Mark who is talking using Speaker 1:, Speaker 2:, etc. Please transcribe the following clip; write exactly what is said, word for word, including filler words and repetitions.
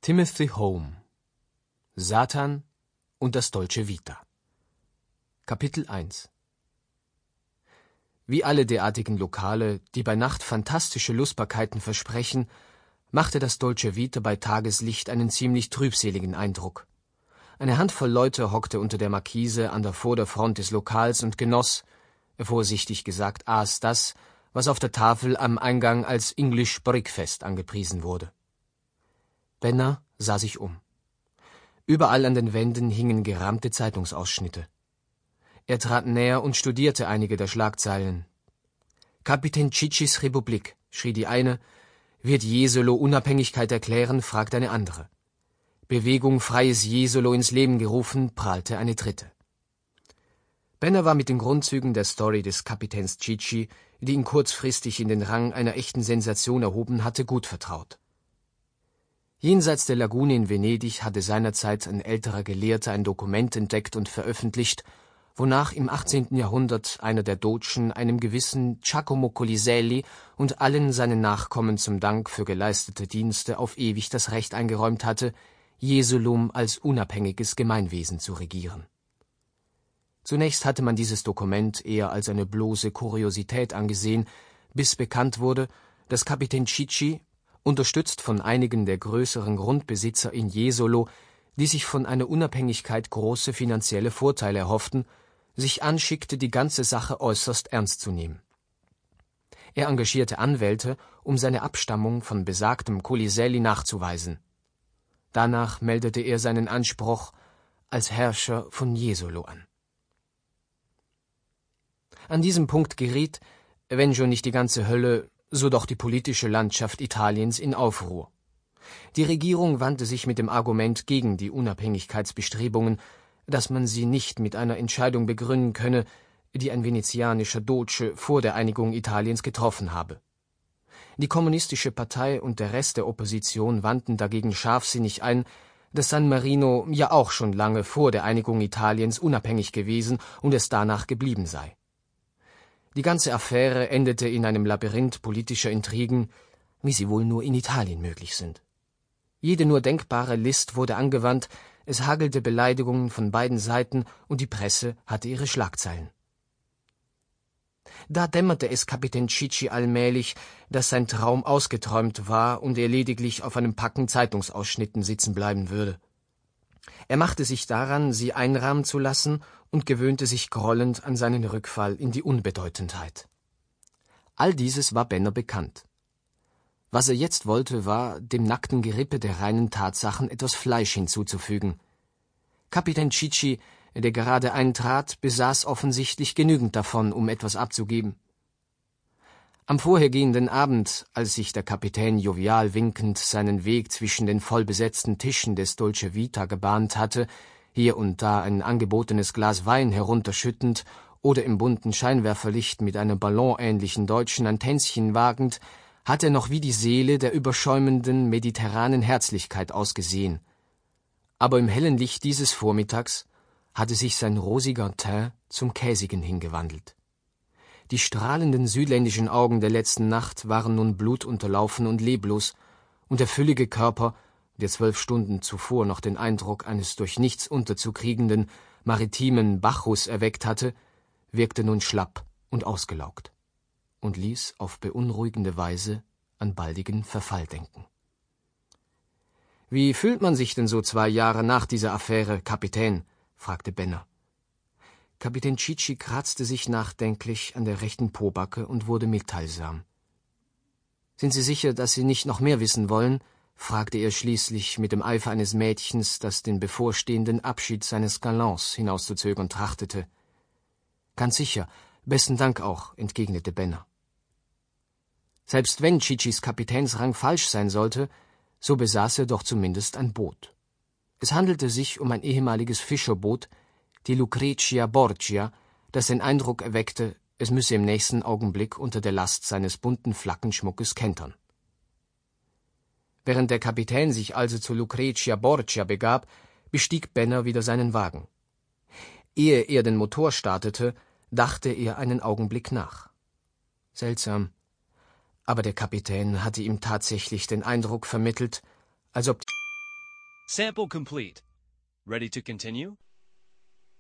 Speaker 1: Timothy Home Satan und das Dolce Vita. Kapitel eins. Wie alle derartigen Lokale, die bei Nacht fantastische Lustbarkeiten versprechen, machte das Dolce Vita bei Tageslicht einen ziemlich trübseligen Eindruck. Eine Handvoll Leute hockte unter der Markise an der Vorderfront des Lokals und genoss, vorsichtig gesagt aß das, was auf der Tafel am Eingang als English Breakfast angepriesen wurde. Benner sah sich um. Überall an den Wänden hingen gerahmte Zeitungsausschnitte. Er trat näher und studierte einige der Schlagzeilen. »Kapitän Ciccis Republik«, schrie die eine, »wird Jesolo Unabhängigkeit erklären?« fragte eine andere. »Bewegung Freies Jesolo ins Leben gerufen«, prahlte eine dritte. Benner war mit den Grundzügen der Story des Kapitäns Cicci, die ihn kurzfristig in den Rang einer echten Sensation erhoben hatte, gut vertraut. Jenseits der Lagune in Venedig hatte seinerzeit ein älterer Gelehrter ein Dokument entdeckt und veröffentlicht, wonach im achtzehnten Jahrhundert einer der Dogen einem gewissen Giacomo Coliselli und allen seinen Nachkommen zum Dank für geleistete Dienste auf ewig das Recht eingeräumt hatte, Jesulum als unabhängiges Gemeinwesen zu regieren. Zunächst hatte man dieses Dokument eher als eine bloße Kuriosität angesehen, bis bekannt wurde, dass Kapitän Cicci, unterstützt von einigen der größeren Grundbesitzer in Jesolo, die sich von einer Unabhängigkeit große finanzielle Vorteile erhofften, sich anschickte, die ganze Sache äußerst ernst zu nehmen. Er engagierte Anwälte, um seine Abstammung von besagtem Coliselli nachzuweisen. Danach meldete er seinen Anspruch als Herrscher von Jesolo an. An diesem Punkt geriet, wenn schon nicht die ganze Hölle, so doch die politische Landschaft Italiens in Aufruhr. Die Regierung wandte sich mit dem Argument gegen die Unabhängigkeitsbestrebungen, dass man sie nicht mit einer Entscheidung begründen könne, die ein venezianischer Doge vor der Einigung Italiens getroffen habe. Die kommunistische Partei und der Rest der Opposition wandten dagegen scharfsinnig ein, dass San Marino ja auch schon lange vor der Einigung Italiens unabhängig gewesen und es danach geblieben sei. Die ganze Affäre endete in einem Labyrinth politischer Intrigen, wie sie wohl nur in Italien möglich sind. Jede nur denkbare List wurde angewandt, es hagelte Beleidigungen von beiden Seiten und die Presse hatte ihre Schlagzeilen. Da dämmerte es Kapitän Cicci allmählich, dass sein Traum ausgeträumt war und er lediglich auf einem Packen Zeitungsausschnitten sitzen bleiben würde. Er machte sich daran, sie einrahmen zu lassen und gewöhnte sich grollend an seinen Rückfall in die Unbedeutendheit. All dieses war Benner bekannt. Was er jetzt wollte, war, dem nackten Gerippe der reinen Tatsachen etwas Fleisch hinzuzufügen. Kapitän Cicci, der gerade eintrat, besaß offensichtlich genügend davon, um etwas abzugeben. Am vorhergehenden Abend, als sich der Kapitän jovial winkend seinen Weg zwischen den vollbesetzten Tischen des Dolce Vita gebahnt hatte, hier und da ein angebotenes Glas Wein herunterschüttend oder im bunten Scheinwerferlicht mit einem ballonähnlichen Deutschen ein Tänzchen wagend, hatte er noch wie die Seele der überschäumenden mediterranen Herzlichkeit ausgesehen. Aber im hellen Licht dieses Vormittags hatte sich sein rosiger Teint zum Käsigen hingewandelt. Die strahlenden südländischen Augen der letzten Nacht waren nun blutunterlaufen und leblos, und der füllige Körper, der zwölf Stunden zuvor noch den Eindruck eines durch nichts unterzukriegenden, maritimen Bacchus erweckt hatte, wirkte nun schlapp und ausgelaugt und ließ auf beunruhigende Weise an baldigen Verfall denken. »Wie fühlt man sich denn so zwei Jahre nach dieser Affäre, Kapitän?« fragte Benner. Kapitän Cicci kratzte sich nachdenklich an der rechten Pobacke und wurde mitteilsam. »Sind Sie sicher, dass Sie nicht noch mehr wissen wollen?« fragte er schließlich mit dem Eifer eines Mädchens, das den bevorstehenden Abschied seines Galants hinauszuzögern trachtete. »Ganz sicher, besten Dank auch«, entgegnete Benner. Selbst wenn Ciccis Kapitänsrang falsch sein sollte, so besaß er doch zumindest ein Boot. Es handelte sich um ein ehemaliges Fischerboot, die Lucretia Borgia, das den Eindruck erweckte, es müsse im nächsten Augenblick unter der Last seines bunten Flaggenschmuckes kentern. Während der Kapitän sich also zu Lucretia Borgia begab, bestieg Benner wieder seinen Wagen. Ehe er den Motor startete, dachte er einen Augenblick nach. Seltsam, aber der Kapitän hatte ihm tatsächlich den Eindruck vermittelt, als ob
Speaker 2: Sample complete. Ready to continue?